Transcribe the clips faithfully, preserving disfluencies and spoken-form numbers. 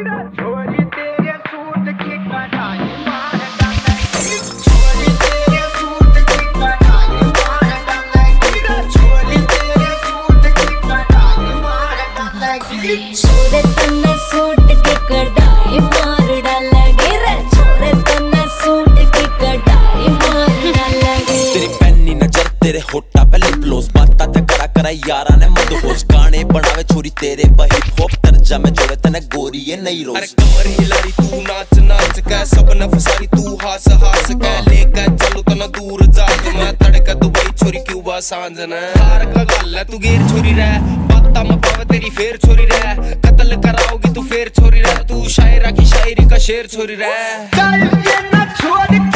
छोरे तन्ने सूट की कढ़ाई मार डालेगी रे, छोरे तन्ने सूट की कढ़ाई मार डालेगी। तेरी पैनी नजर तेरे होठा पे लिप ग्लोस, बाता ते करा करा यारा ने मदहोश, गाने बनावे छोरी तेरे पर हिप हॉप, तर्जा में जोड़े तने गोरी ये नहीं रोज। अरे कमर हिलारी तू नाच नाच के सब न फसारी तू हास हास के, लेके चलू तना दूर जाके मैं तड़का दुबई छोरी क्यूबा सांझ ने। हार का गल है तू गेर छोरी रह, बाता में पावे तेरी फेर छोरी रह, कत्ल कराओगी तू फेर छोरी रह, तू शायरा की शायरी का शेर छोरी रह। चल ये ना छोड़ के,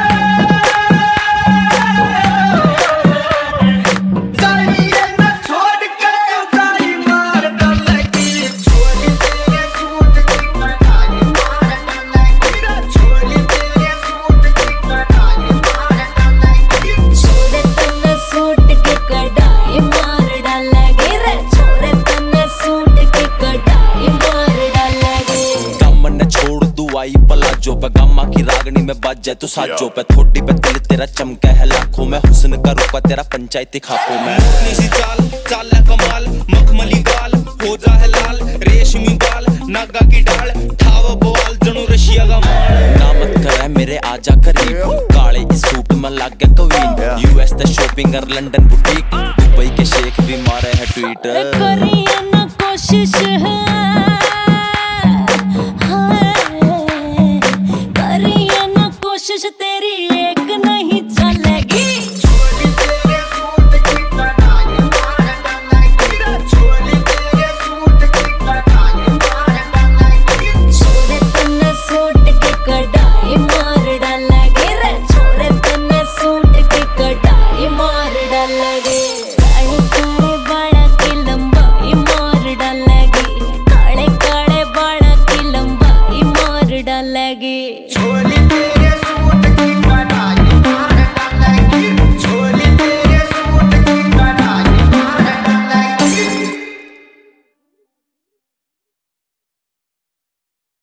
चल ये ना छोड़ के कढ़ाई मार डालेगी, छोरी तेरे सूट की कढ़ाई मार डालेगी, छोरी तेरे सूट की कढ़ाई मार डालेगी। छोरे तन्ने सूट की कढ़ाई मार डालेगी रे, छोरे तन्ने सूट की कढ़ाई मार डालेगी। गम ने छोड़ दू आई पला जो पे, गम्मा की रागनी में बाज जाए तू साजो पे, थोड़ी पे दिल तेरा चमका है लाखों में, हुस्न का रूपा तेरा पंचायती खापों में। नीसी चाल चाल है कमाल, मखमली गाल हो जा है लाल, रेशमी बाल नागा की डाल, ठाव बोल जनू रशिया का माल। नामत करे मेरे आजा करीब, काले इस सूट में लग गया कवीन, यूएस ते शॉपिंग और लंदन बुटीक, दुबई के शेख भी मारे है ट्वीट। करिए ना कोशिश है